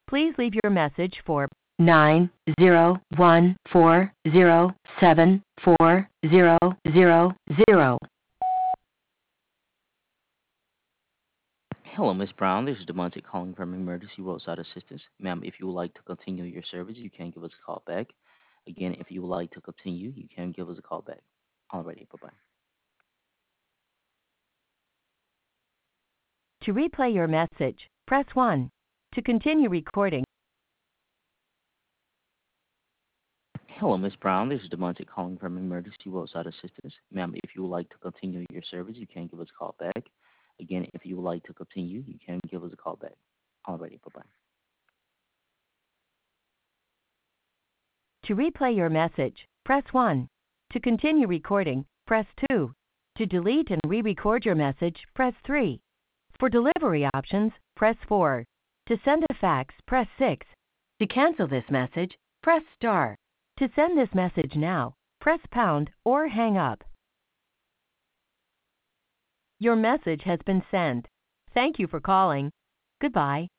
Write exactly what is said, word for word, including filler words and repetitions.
Please leave your message for nine zero one four zero seven four zero zero zero. Hello, Miss Brown. This is Demonte calling from Emergency Roadside Assistance. Ma'am, if you would like to continue your service, you can give us a call back. Again, if you would like to continue, you can give us a call back. Alrighty, bye-bye. To replay your message, press one. To continue recording, Hello, Miss Brown. This is Demonte calling from Emergency Roadside Assistance. Ma'am, if you would like to continue your service, you can give us a call back. Again, if you would like to continue, you can give us a call back. Alrighty, bye-bye. to replay your message, press one. To continue recording, press two. To delete and re-record your message, press three. For delivery options, press four. To send a fax, press six. To cancel this message, press star. To send this message now, press pound or hang up. Your message has been sent. Thank you for calling. Goodbye.